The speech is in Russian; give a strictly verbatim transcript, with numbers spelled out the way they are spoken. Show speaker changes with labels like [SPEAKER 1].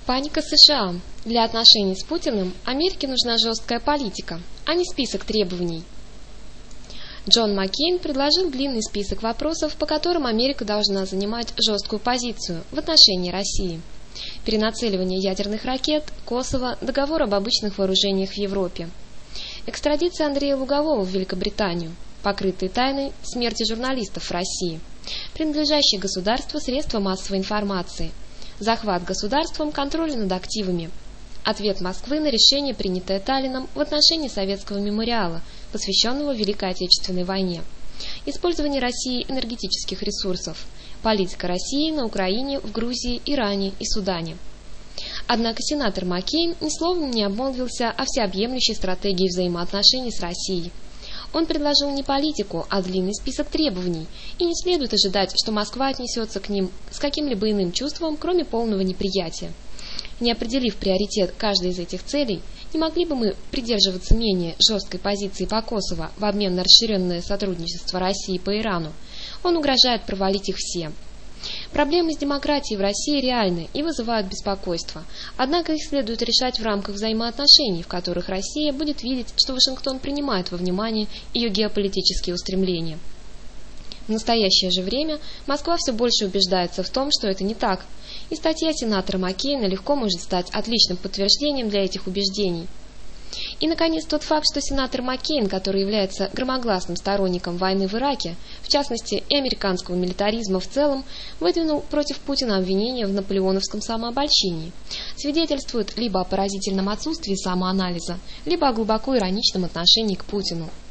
[SPEAKER 1] Паника США. Для отношений с Путиным Америке нужна жесткая политика, а не список требований. Джон Маккейн предложил длинный список вопросов, по которым Америка должна занимать жесткую позицию в отношении России. Перенацеливание ядерных ракет, Косово, договор об обычных вооружениях в Европе. Экстрадиция Андрея Лугового в Великобританию. Покрытые тайной смерти журналистов в России. Принадлежащие государству средства массовой информации. Захват государством контроля над активами. Ответ Москвы на решение, принятое Таллином в отношении советского мемориала, посвященного Великой Отечественной войне. Использование России энергетических ресурсов. Политика России на Украине, в Грузии, Иране и Судане. Однако сенатор Маккейн ни словом не обмолвился о всеобъемлющей стратегии взаимоотношений с Россией. Он предложил не политику, а длинный список требований, и не следует ожидать, что Москва отнесется к ним с каким-либо иным чувством, кроме полного неприятия. Не определив приоритет каждой из этих целей, не могли бы мы придерживаться менее жесткой позиции по Косово в обмен на расширенное сотрудничество России по Ирану? Он угрожает провалить их все. Проблемы с демократией в России реальны и вызывают беспокойство, однако их следует решать в рамках взаимоотношений, в которых Россия будет видеть, что Вашингтон принимает во внимание ее геополитические устремления. В настоящее же время Москва все больше убеждается в том, что это не так, и статья сенатора Маккейна легко может стать отличным подтверждением для этих убеждений. И, наконец, тот факт, что сенатор Маккейн, который является громогласным сторонником войны в Ираке, в частности и американского милитаризма в целом, выдвинул против Путина обвинения в наполеоновском самообольщении, свидетельствует либо о поразительном отсутствии самоанализа, либо о глубоко ироничном отношении к Путину.